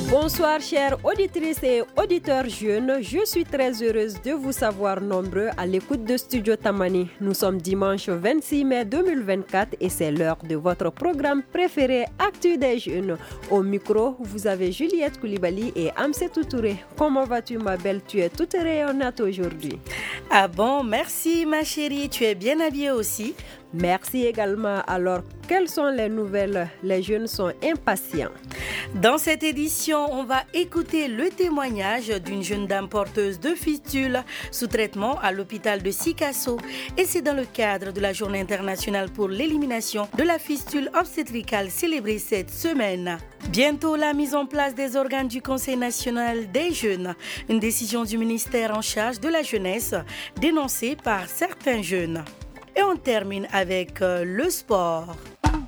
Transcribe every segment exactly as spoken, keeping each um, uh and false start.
Bonsoir chères auditrices et auditeurs jeunes, je suis très heureuse de vous savoir nombreux à l'écoute de Studio Tamani. Nous sommes dimanche vingt-six mai deux mille vingt-quatre et c'est l'heure de votre programme préféré Actu des jeunes. Au micro, vous avez Juliette Koulibaly et Amsetou Touré. Comment vas-tu ma belle? Tu es toute rayonnante aujourd'hui. Ah bon, merci ma chérie, tu es bien habillée aussi. Merci également. Alors, quelles sont les nouvelles? Les jeunes sont impatients. Dans cette édition, on va écouter le témoignage d'une jeune dame porteuse de fistules sous traitement à l'hôpital de Sikasso. Et c'est dans le cadre de la Journée internationale pour l'élimination de la fistule obstétricale célébrée cette semaine. Bientôt la mise en place des organes du Conseil national des jeunes, une décision du ministère en charge de la jeunesse dénoncée par certains jeunes. Et on termine avec euh, le sport.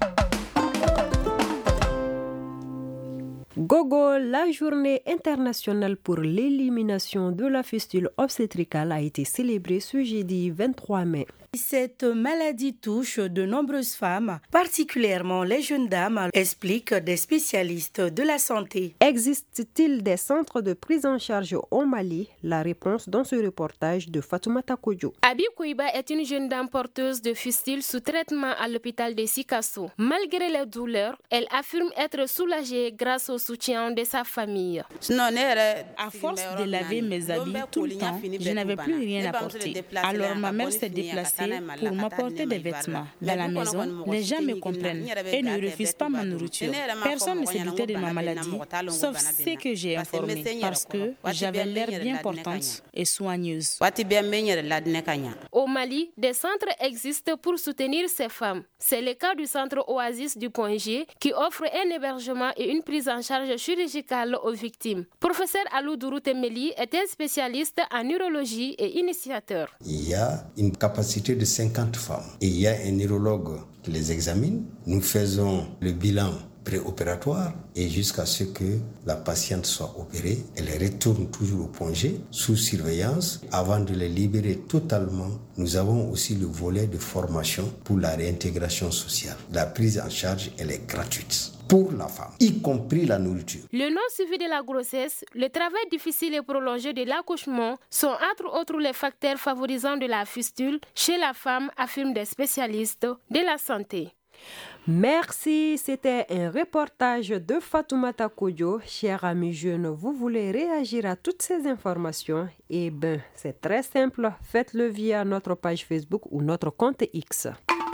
Gogo, la journée internationale pour l'élimination de la fistule obstétricale a été célébrée ce jeudi vingt-trois mai. Cette maladie touche de nombreuses femmes, particulièrement les jeunes dames, expliquent des spécialistes de la santé. Existe-t-il des centres de prise en charge au Mali? La réponse dans ce reportage de Fatoumata Kodjo. Abi Kouiba est une jeune dame porteuse de fistule sous traitement à l'hôpital de Sikasso. Malgré les douleurs, elle affirme être soulagée grâce au soutien de sa famille. À force de laver mes habits tout le temps, je n'avais plus rien à porter. Alors ma mère s'est déplacée pour m'apporter des vêtements. Dans la maison, les gens me comprennent et ne refusent pas ma nourriture. Personne ne se doutait de ma maladie, sauf ceux que j'ai informés, parce que j'avais l'air bien portante et soigneuse. Au Mali, des centres existent pour soutenir ces femmes. C'est le cas du centre Oasis du Point G qui offre un hébergement et une prise en charge chirurgicale aux victimes. Professeur Alou Dourou Temeli est un spécialiste en urologie et initiateur. Il y a une capacité de cinquante femmes et il y a un neurologue qui les examine. Nous faisons le bilan préopératoire et jusqu'à ce que la patiente soit opérée, elle retourne toujours au Point G sous surveillance avant de les libérer totalement. Nous avons aussi le volet de formation pour la réintégration sociale. La prise en charge, elle est gratuite pour la femme, y compris la nourriture. Le non-suivi de la grossesse, le travail difficile et prolongé de l'accouchement sont entre autres les facteurs favorisants de la fistule chez la femme, affirment des spécialistes de la santé. Merci, c'était un reportage de Fatoumata Kodjo. Chers amis jeunes, vous voulez réagir à toutes ces informations? Eh bien, c'est très simple, faites-le via notre page Facebook ou notre compte X.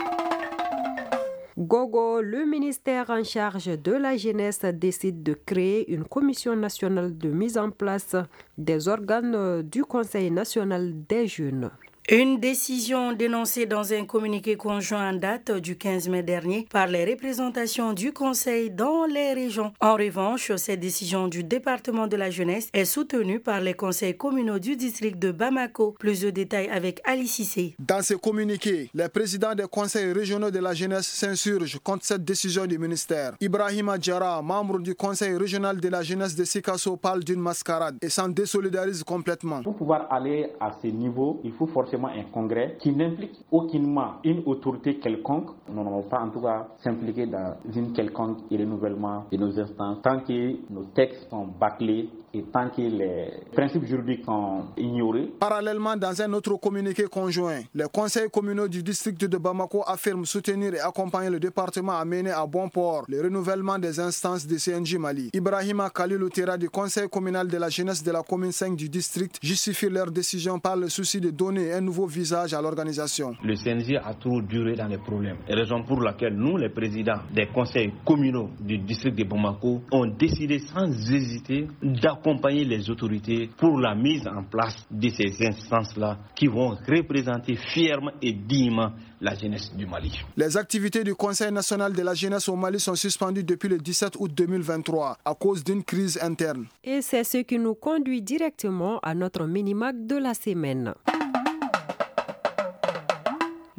Gogo, le ministère en charge de la jeunesse décide de créer une commission nationale de mise en place des organes du Conseil national des jeunes. Une décision dénoncée dans un communiqué conjoint en date du quinze mai dernier par les représentations du Conseil dans les régions. En revanche, cette décision du département de la jeunesse est soutenue par les conseils communaux du district de Bamako. Plus de détails avec Ali Cissé. Dans ce communiqué, les présidents des conseils régionaux de la jeunesse s'insurgent contre cette décision du ministère. Ibrahima Diarra, membre du conseil régional de la jeunesse de Sikasso, parle d'une mascarade et s'en désolidarise complètement. Pour pouvoir aller à ce niveau, il faut forcément un congrès qui n'implique aucunement une autorité quelconque. Nous n'allons pas en tout cas s'impliquer dans une quelconque renouvellement de nos instances tant que nos textes sont bâclés et tant que les principes juridiques sont ignorés. Parallèlement, dans un autre communiqué conjoint, les conseils communaux du district de Bamako affirment soutenir et accompagner le département à mener à bon port le renouvellement des instances de C N J Mali. Ibrahima Khalilou Tera du conseil communal de la jeunesse de la commune cinq du district justifie leur décision par le souci de donner un nouveau visage à l'organisation. Le C N J a trop duré dans les problèmes, raison pour laquelle nous, les présidents des conseils communaux du district de Bamako, ont décidé sans hésiter d'accompagner les autorités pour la mise en place de ces instances-là qui vont représenter fièrement et dignement la jeunesse du Mali. Les activités du Conseil national de la jeunesse au Mali sont suspendues depuis le dix-sept août deux mille vingt-trois à cause d'une crise interne. Et c'est ce qui nous conduit directement à notre mini-mag de la semaine.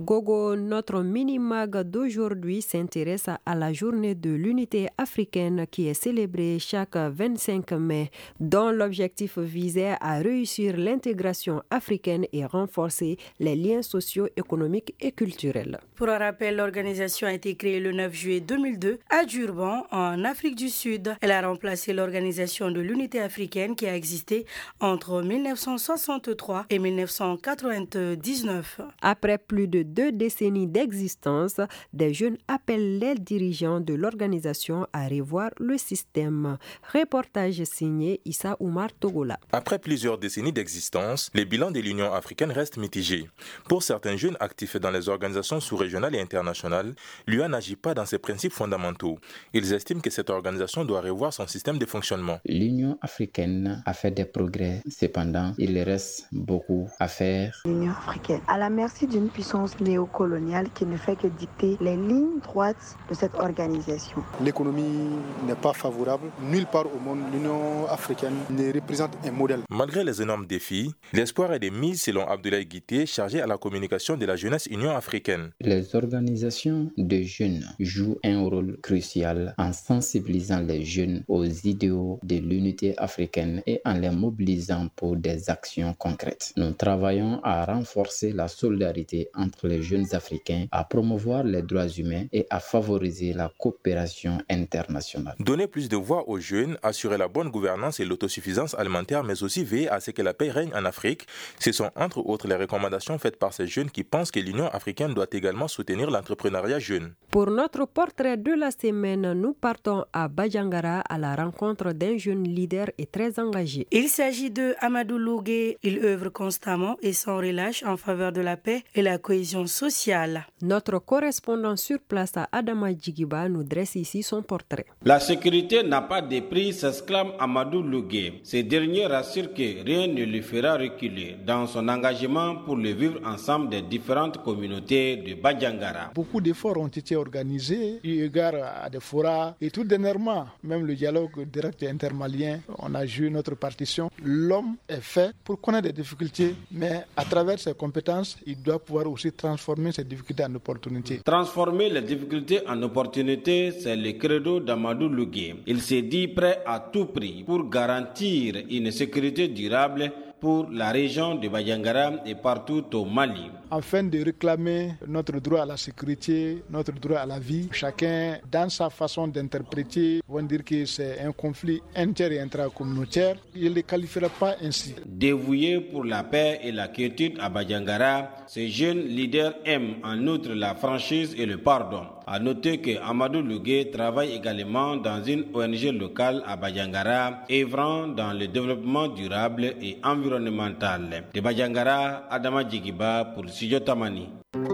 Gogo, notre mini-mag d'aujourd'hui s'intéresse à la journée de l'unité africaine qui est célébrée chaque vingt-cinq mai, dont l'objectif visait à réussir l'intégration africaine et renforcer les liens sociaux, économiques et culturels. Pour un rappel, l'organisation a été créée le neuf juillet deux mille deux à Durban, en Afrique du Sud. Elle a remplacé l'organisation de l'unité africaine qui a existé entre mille neuf cent soixante-trois et mille neuf cent quatre-vingt-dix-neuf. Après plus de deux décennies d'existence, des jeunes appellent les dirigeants de l'organisation à revoir le système. Reportage signé Issa Oumar Togola. Après plusieurs décennies d'existence, les bilans de l'Union africaine restent mitigés. Pour certains jeunes actifs dans les organisations sous-régionales et internationales, l'U A n'agit pas dans ses principes fondamentaux. Ils estiment que cette organisation doit revoir son système de fonctionnement. L'Union africaine a fait des progrès, cependant, il reste beaucoup à faire. L'Union africaine, à la merci d'une puissance néocoloniale qui ne fait que dicter les lignes droites de cette organisation. L'économie n'est pas favorable. Nulle part au monde, l'Union africaine ne représente un modèle. Malgré les énormes défis, l'espoir est de mise selon Abdoulaye Guité, chargé à la communication de la jeunesse Union africaine. Les organisations de jeunes jouent un rôle crucial en sensibilisant les jeunes aux idéaux de l'unité africaine et en les mobilisant pour des actions concrètes. Nous travaillons à renforcer la solidarité entre les jeunes africains, à promouvoir les droits humains et à favoriser la coopération internationale. Donner plus de voix aux jeunes, assurer la bonne gouvernance et l'autosuffisance alimentaire, mais aussi veiller à ce que la paix règne en Afrique, ce sont entre autres les recommandations faites par ces jeunes qui pensent que l'Union africaine doit également soutenir l'entrepreneuriat jeune. Pour notre portrait de la semaine, nous partons à Bajangara à la rencontre d'un jeune leader et très engagé. Il s'agit de Amadou Lougué. Il œuvre constamment et sans relâche en faveur de la paix et la cohésion sociale. Notre correspondant sur place à Adama Djigiba nous dresse ici son portrait. La sécurité n'a pas de prix, s'exclame Amadou Lougué. Ce dernier rassure que rien ne lui fera reculer dans son engagement pour le vivre ensemble des différentes communautés de Bajangara. Beaucoup d'efforts ont été organisés eu égard à des forats et tout dernièrement, même le dialogue direct intermalien, on a joué notre partition. L'homme est fait pour connaître des difficultés, mais à travers ses compétences, il doit pouvoir aussi transformer ces difficultés en opportunités. Transformer les difficultés en opportunités, c'est le credo d'Amadou Lougué. Il s'est dit prêt à tout prix pour garantir une sécurité durable pour la région de Bajangara et partout au Mali. Afin de réclamer notre droit à la sécurité, notre droit à la vie, chacun dans sa façon d'interpréter, vont dire que c'est un conflit inter- et intracommunautaire. Il ne le qualifiera pas ainsi. Dévoué pour la paix et la quiétude à Bajangara, ce jeune leader aime en outre la franchise et le pardon. À noter que Amadou Lougué travaille également dans une O N G locale à Bajangara, œuvrant dans le développement durable et environnemental. De Bajangara, Adama Djigiba pour Studio Tamani.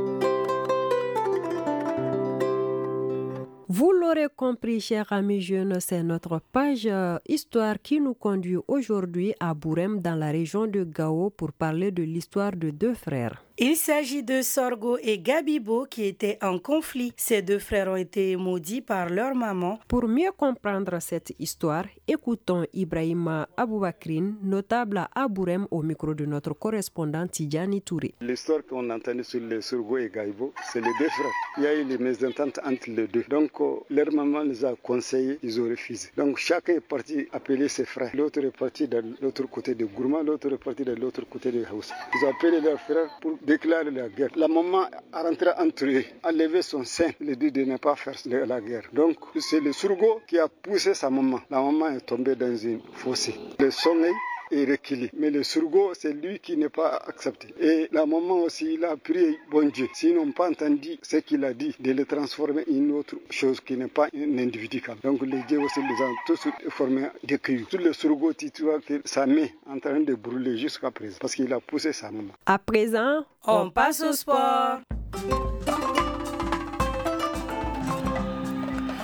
Vous l'aurez compris, chers amis jeunes, c'est notre page euh, Histoire qui nous conduit aujourd'hui à Bourem, dans la région de Gao, pour parler de l'histoire de deux frères. Il s'agit de Sorgo et Gabibo qui étaient en conflit. Ces deux frères ont été maudits par leur maman. Pour mieux comprendre cette histoire, écoutons Ibrahima Aboubakrine, notable à Bourem, au micro de notre correspondant Tidjani Touré. L'histoire qu'on entendait sur les Sorgo et Gabibo, c'est les deux frères. Il y a eu les mésententes entre les deux. Donc, leur maman les a conseillés, ils ont refusé. Donc, chacun est parti appeler ses frères. L'autre est parti de l'autre côté de Gourma, l'autre est parti de l'autre côté de Hausa. Ils ont appelé leurs frères pour déclarer la guerre. La maman a rentré entre eux, a levé son sein, lui dit de ne pas faire la guerre. Donc, c'est le Sorgo qui a poussé sa maman. La maman est tombée dans une fossé. Le sommeil est reculé. Mais le Sorgo, c'est lui qui n'est pas accepté. Et la maman aussi, il a prié bon Dieu. S'ils n'ont pas entendu ce qu'il a dit, de le transformer en une autre chose qui n'est pas un individu. Donc les dieux aussi les ont tous formés des cueillis. Tout le Sorgo, tu vois que sa main est en train de brûler jusqu'à présent. Parce qu'il a poussé sa maman. À présent, on passe au sport.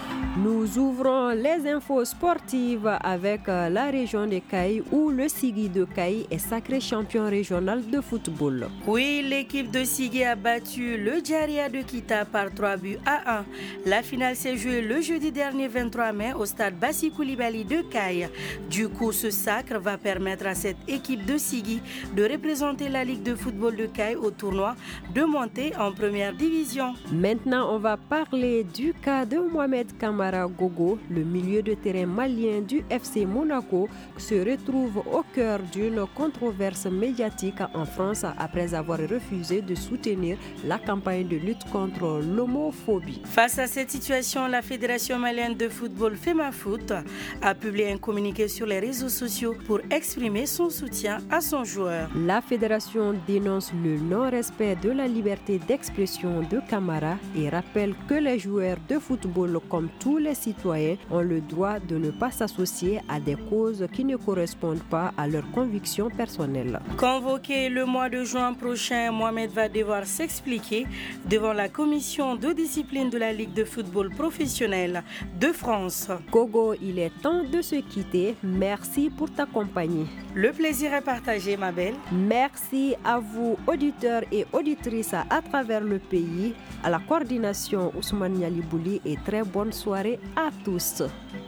Nous ouvrons les infos sportives avec la région de Caille où le Sigui de Caille est sacré champion régional de football. Oui, l'équipe de Sigui a battu le Djaria de Kita par trois buts à un. La finale s'est jouée le jeudi dernier vingt-trois mai au stade Bassi Koulibaly de Caille. Du coup, ce sacre va permettre à cette équipe de Sigui de représenter la Ligue de football de Caille au tournoi de montée en première division. Maintenant, on va parler du cas de Mohamed Kamara Gogo, le milieu de terrain malien du F C Monaco, qui se retrouve au cœur d'une controverse médiatique en France après avoir refusé de soutenir la campagne de lutte contre l'homophobie. Face à cette situation, la Fédération malienne de football FEMAFOOT a publié un communiqué sur les réseaux sociaux pour exprimer son soutien à son joueur. La fédération dénonce le non-respect de la liberté d'expression de Kamara et rappelle que les joueurs de football, comme tous les citoyens, ont le droit de ne pas s'associer à des causes qui ne correspondent pas à leurs convictions personnelles. Convoqué le mois de juin prochain, Mohamed va devoir s'expliquer devant la commission de discipline de la Ligue de football professionnel de France. Gogo, il est temps de se quitter. Merci pour ta compagnie. Le plaisir est partagé, ma belle. Merci à vous, auditeurs et auditrices à travers le pays. À la coordination, Ousmane Yalibouli, et très bonne soirée à tous.